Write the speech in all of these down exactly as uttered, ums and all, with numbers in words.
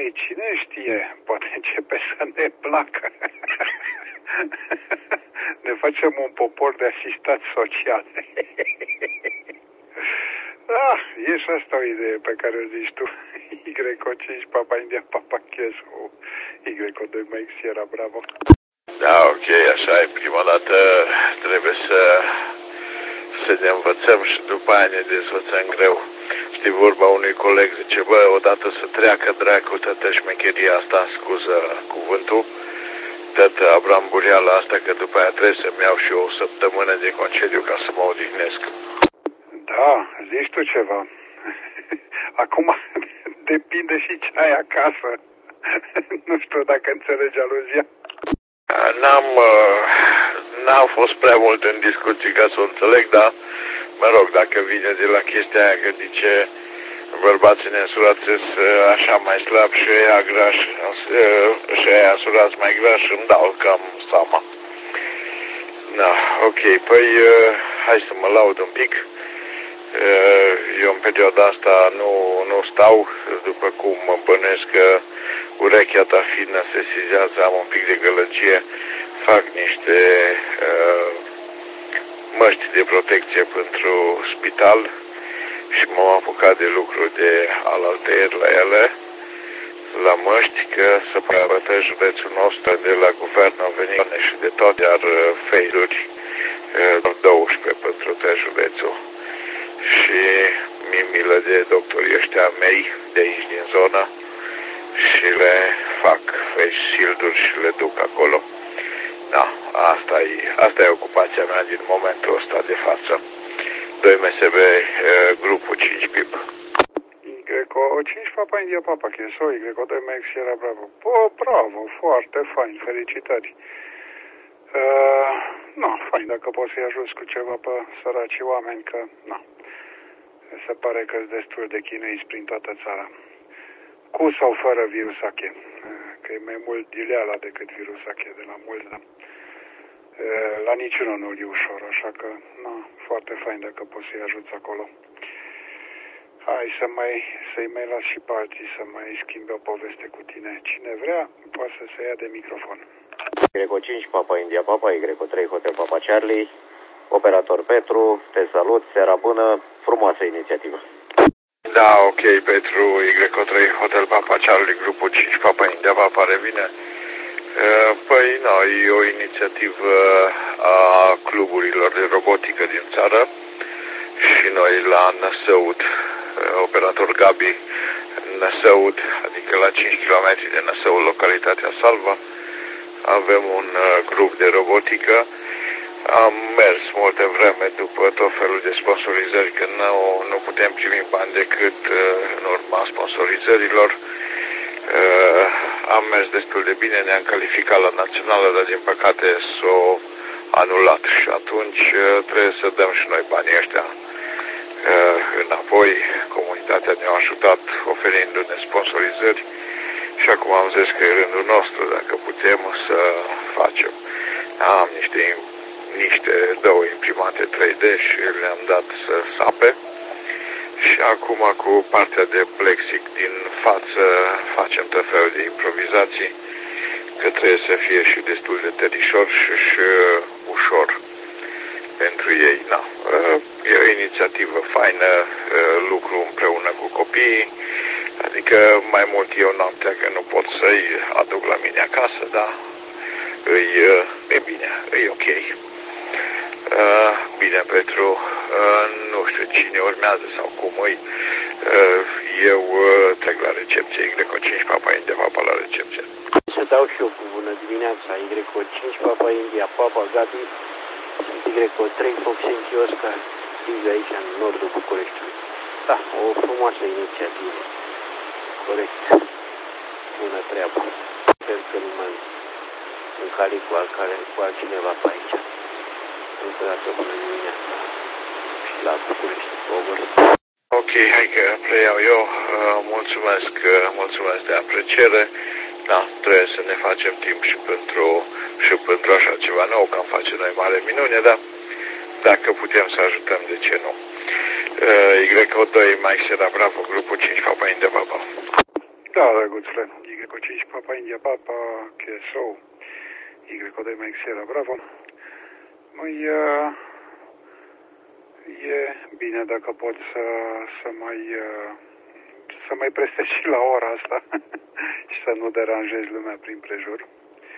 Și cine știe, poate începe să ne placă. Ne facem un popor de asistați sociale. Ah, e și asta o idee pe care o zici tu. Y O cinci Papa India Papa Chesu Y O doi Mike Sierra Bravo. Da, ok, așa e. Prima dată trebuie să să ne învățăm și după aia ne dezvățăm greu. Știi vorba unui coleg, zice, bă, odată să treacă dracu toată șmecheria asta, scuză cuvântul, toată abrambureala asta, că după aia trebuie să-mi iau și eu o săptămână de concediu ca să mă odihnesc. Da, zici tu ceva. Acum depinde și ce ai acasă. Nu știu dacă înțelegi aluzia. N-am, n-am fost prea mult în discuții ca să o înțeleg, dar, mă rog, dacă vine de la chestia aia că zice bărbații neînsurați sunt așa mai slab și ăia grași, și ăia însurați mai grași, îmi dau cam seama. Da, ok, păi hai să mă laud un pic. Eu în perioada asta nu, nu stau, după cum mă bănuiesc că urechea ta fină se sizează, am un pic de gălăgie, fac niște uh, măști de protecție pentru spital și m-am apucat de lucru de alaltăieri la ele, la măști, că să arătă județul nostru de la guvern au venit și de tot, iar feiduri uh, douăsprezece pentru tot județul. Și mi-e milă de doctorii ăștia mei de aici din zonă și le fac face shield-uri și le duc acolo. Da, asta e, asta e ocupația mea din momentul ăsta de față. doi M S B, grupul cinci P I P. Y O cinci Papa India Papa Cheso, Y O doi Mike Sierra Bravo. Oh, bravo, foarte fain, felicitări. Uh, no, fain, dacă poți să-i ajuți cu ceva pe săracii oameni, că, na, se pare că sunt destul de chinuiți prin toată țara. Cu sau fără virus H, că e mai mult dileala decât virus H de la mulți, da. La niciunul nu e ușor, așa că, na, foarte fain dacă poți să-i ajuți acolo. Hai să mai, să-i mai las și pe alții să mai schimbe o poveste cu tine. Cine vrea, poate să se ia de microfon. Y O cinci Papa India Papa, Y O trei Hotel Papa Charlie, operator Petru, te salut, seara bună, frumoasă inițiativă. Da, ok, Petru, Y O trei Hotel Papa Charlie, grupul cinci Papa India Papa revine. Păi, no, e o inițiativă a cluburilor de robotică din țară și noi la Năsăud, operator Gabi, Năsăud, adică la cinci kilometri de Năsăud, localitatea Salva, avem un grup de robotică. Am mers multe vreme după tot felul de sponsorizări, că nu, nu putem primi bani decât în urma sponsorizărilor. Uh, am mers destul de bine, ne-am calificat la națională, dar din păcate s-o anulat și atunci uh, trebuie să dăm și noi banii ăștia uh, înapoi. Comunitatea ne-a ajutat oferindu-ne sponsorizări și acum am zis că e rândul nostru, dacă putem, să facem. Am niște, niște două imprimate trei D și le-am dat să sape. Și acum cu partea de plexic din față facem tot felul de improvizații, că trebuie să fie și destul de terișor și, și ușor pentru ei. Na. E o inițiativă faină, lucru împreună cu copiii, adică mai mult eu noaptea că nu pot să-i aduc la mine acasă, dar e, e bine, e ok. Uh, bine, Petru, uh, nu știu cine urmează sau cum îi. Uh, eu uh, trec la recepție, Y O cinci Papa India Papa la recepție. Să dau și eu cu bună dimineața, Y O cinci Papa India Papa Gabi, Y O trei Foxen Chiosca, fiind aici în nordul Bucureștiului. Da, o frumoasă inițiativă. Corect. Bună treabă. Sper că nu mai încali cu, altcare, cu altcineva pe aici. Încă o dată bună dimineața și la București, over. Ok, hai că preiau eu. Uh, mulțumesc, uh, mulțumesc de apreciere. Da, trebuie să ne facem timp și pentru, și pentru așa ceva nou, că am face noi mare minune, dar dacă putem să ajutăm, de ce nu? Uh, Y O doi Mike Sierra Bravo, grupul cinci Papa India Papa. Da, drăguțule. Y cinci Papa India Papa Q S O Y de Mike Sierra Bravo. Măi, uh, e bine dacă pot să, să mai uh, să mai prestez și la ora asta și să nu deranjez lumea prin prejur.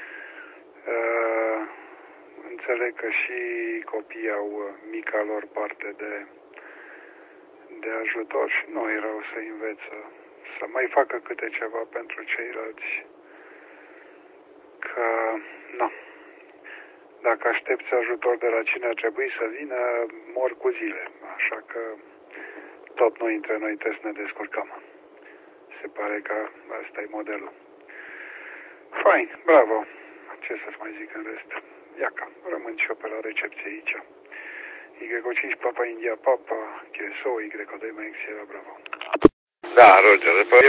Uh, înțeleg că și copiii au mica lor parte de, de ajutor și nu e rău să înveță să mai facă câte ceva pentru ceilalți. Că, nu. Dacă aștepți ajutor de la cine ar trebui să vină, mor cu zile. Așa că tot noi între noi trebuie să ne descurcăm. Se pare că ăsta e modelul. Fain, bravo. Ce să-ți mai zic în rest? Iaca, rămân și eu pe la recepție aici. Y cinci Papa India Papa Q S O Y de Mike Sierra Bravo. Da, Roger, păi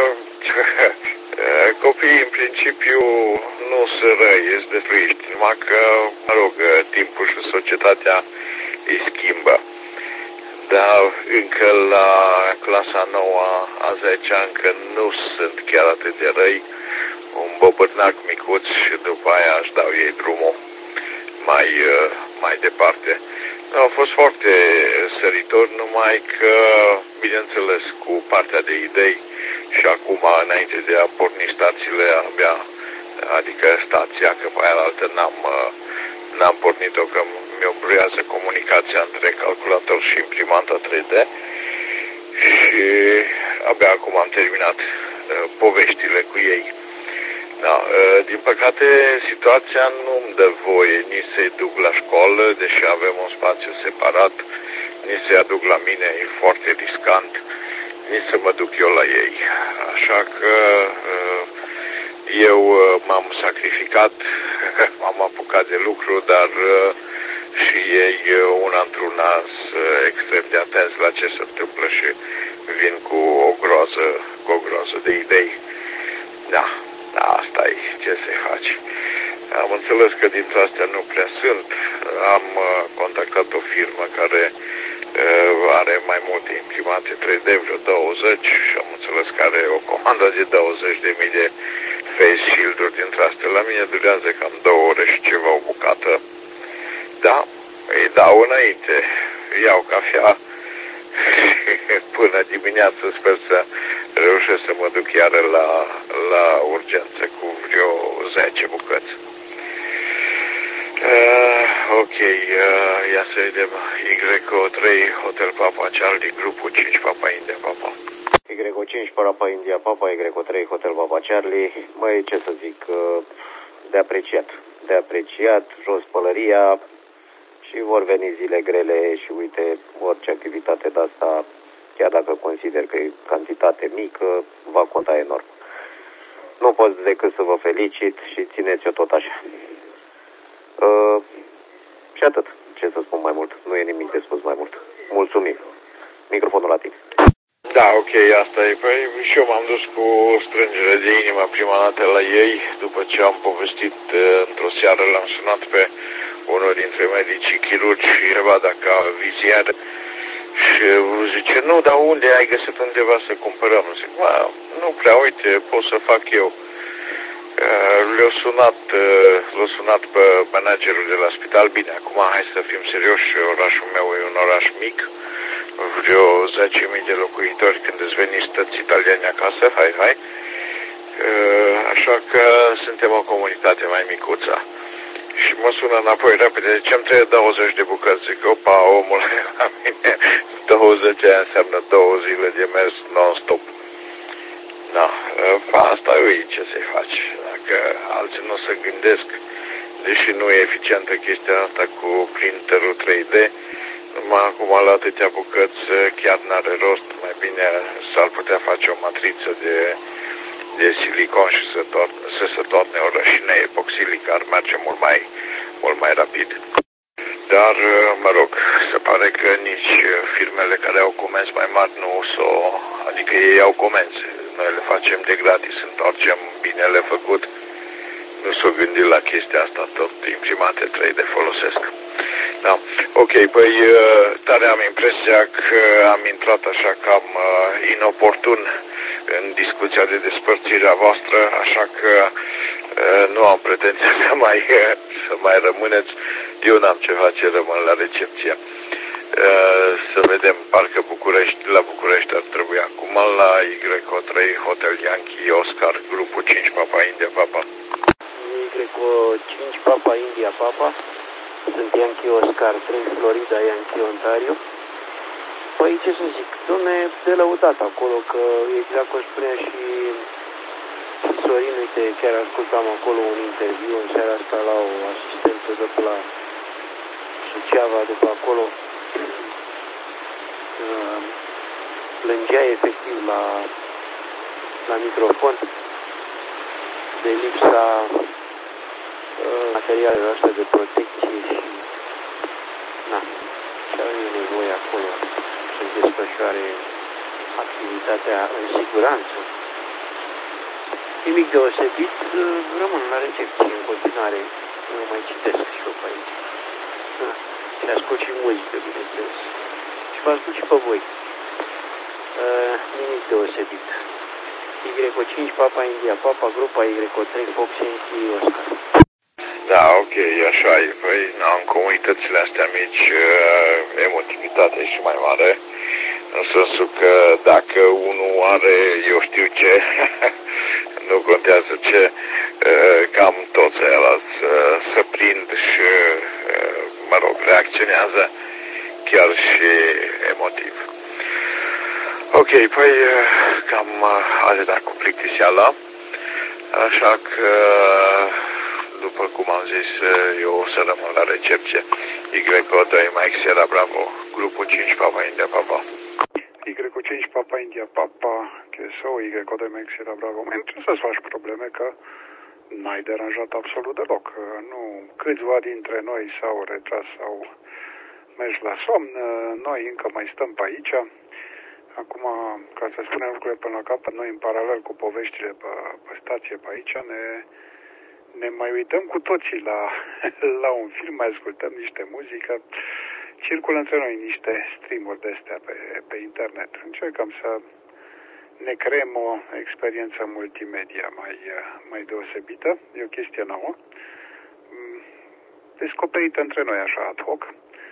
copiii în principiu nu sunt răi, sunt destruiști, numai că, mă rog, timpul și societatea îi schimbă. Dar încă la clasa nouă, a zecea, încă nu sunt chiar atât de răi, un bobârnac micuț și după aia își dau ei drumul mai, mai departe. Au fost foarte săritori, numai că, bineînțeles, cu partea de idei și acum, înainte de a porni stațiile, abia, adică stația, că pe aia altă n-am, n-am pornit-o, că mi-o bruiază comunicația între calculator și imprimanta trei D și abia acum am terminat uh, poveștile cu ei. Da, din păcate, situația nu-mi dă voie nici să-i duc la școală, deși avem un spațiu separat, nici să-i aduc la mine, e foarte riscant, nici să mă duc eu la ei. Așa că eu m-am sacrificat, m-am apucat de lucru, dar și ei, una într-una, sunt extrem de atenți la ce se întâmplă și vin cu o groază, cu o groază de idei. Da. Da, asta e, ce să-i faci. Am înțeles că dintre astea nu prea sunt. Am uh, contactat o firmă care uh, are mai multe imprimate trei D, vreo douăzeci, și am înțeles că are o comandă de douăzeci de mii de face shield-uri dintre astea. La mine durează cam două ore și ceva o bucată. Da, îi dau înainte, iau cafea până dimineață, sper să reușesc să mă duc iară la, la urgență cu vreo zece bucăți. Uh, ok, uh, ia să vedem. Y trei Hotel Papa Charlie, grupul cinci Papa India Papa. Y cinci Papa India Papa, Y trei Hotel Papa Charlie. Măi, ce să zic, de apreciat. De apreciat, jos pălăria. Și vor veni zile grele și uite, orice activitate de asta, chiar dacă consider că e cantitate mică, va conta enorm. Nu pot decât să vă felicit și țineți-o tot așa. Uh, și atât. Ce să spun mai mult? Nu e nimic de spus mai mult. Mulțumim. Microfonul la tine. Da, ok, asta e. Păi și eu m-am dus cu strângere de inimă prima dată la ei, după ce am povestit într-o seară, l-am sunat pe unul dintre medicii chirurgi și întreba dacă a vizier și zice, nu, dar unde ai găsit undeva să cumpărăm? Zic, mă, nu prea, uite, pot să fac eu. Le-au sunat, l-au sunat pe managerul de la spital. Bine, acum hai să fim serioși, orașul meu e un oraș mic, vreo zece mii de locuitori, când îți veni stăți italieni acasă, hai, hai. Așa că suntem o comunitate mai micuță. Și mă sună înapoi repede, zice, îmi trebuie douăzeci de bucăți. Zic, opa, omule, la mine douăzeci înseamnă două zile de mers non-stop. Da, asta e, ce să-i faci. Dacă alții nu se gândesc, deși nu e eficientă chestia asta cu printerul trei D, numai acum la atâtea bucăți chiar n-are rost. Mai bine s-ar putea face o matriță de, de silicon și să, tot, să se torne o rășină epoxilică, ar merge mult mai, mult mai rapid. Dar, mă rog, se pare că nici firmele care au comenzi mai mari nu s-o, adică ei au comenzi. Noi le facem de gratis, întoarcem binele făcut. Nu s-o gândit la chestia asta, tot imprimate trei D folosesc. Da. Ok, păi tare am impresia că am intrat așa cam inoportun în discuția de despărțire a voastră, așa că nu am pretenția să mai, să mai rămâneți. Eu n-am ce face, rămân la recepție. Să vedem, parcă București, la București ar trebui acum la Y O trei Hotel Yankee Oscar, grupul cinci Papa India Papa. Y O cinci Papa India Papa, sunt Yankee Oscar trei Florida Yankee Ontario. Păi ce să zic, dom'le, de lăudat acolo, că exact cum spunea și Sorin, uite, chiar ascultam acolo un interviu în seara asta la o asistentă de pe la Suceava, de pe acolo. Plângea efectiv la, la microfon de lipsa uh, materialelor astea de protecție și na, și are nevoie acolo să-și desfășoare activitatea în siguranță. Nimic deosebit, rămân la recepție în continuare, eu mai citesc și eu pe aici. Da. Și ascult și muzică, bineînțeles. Și vă ascult și pe voi. Uh, nimic deosebit. Y O cinci Papa India Papa, grupa Y O trei Fox Yankee Oscar. Da, ok, așa e. Păi, na, în comunitățile astea mici, emotivitatea e și mai mare. În sensul că dacă unul are, eu știu ce, nu contează ce, cam toți ăla se prind și, mă rog, reacționează chiar și emotiv. Ok, păi cam atâta cu plictiseala, așa că, după cum am zis, eu o să rămân la recepție. Y O doi Mike Sierra Bravo, grupul cinci Papa India Papa. Y O cinci Papa India Papa, Q S O, Y O doi Mike Sierra Bravo. Mai nu trebuie să-ți faci probleme că n-ai deranjat absolut deloc. Nu, câțiva dintre noi s-au retras sau mergi la somn, noi încă mai stăm pe aici. Acum, ca să spunem lucrurile până la capăt, noi în paralel cu poveștile pe, pe stație pe aici ne, ne mai uităm cu toții la, la un film, mai ascultăm niște muzică, circulă între noi niște stream-uri de-astea pe, pe internet. Încercăm să ne creăm o experiență multimedia mai, mai deosebită, e o chestie nouă, descoperită între noi așa ad hoc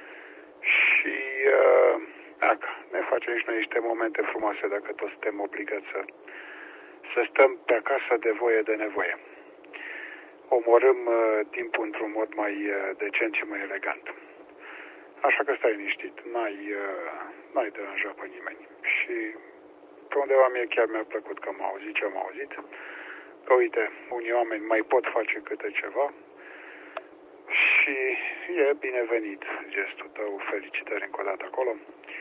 și uh, dacă ne facem și noi niște momente frumoase dacă toți suntem obligați să, să stăm pe acasă de voie de nevoie. Omorâm uh, timpul într-un mod mai uh, decent și mai elegant. Așa că stai liniștit, n-ai, uh, n-ai deranjat pe nimeni. Și pe undeva mie chiar mi-a plăcut că m-au auzit ce am auzit. Că uite, unii oameni mai pot face câte ceva. Și e binevenit gestul tău, felicitări încă o dată acolo.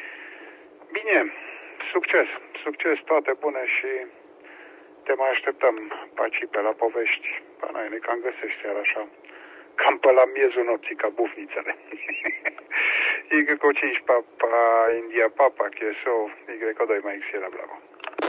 Bine, succes, succes, toate bune și te mai așteptăm pe aici, pe la povești. Pe noi ne cam găsești seara așa, cam pe la miezul nopții, ca bufnițele. Y O cinci Papa India Papa, Q S O, Y O doi Mike Sierra Bravo.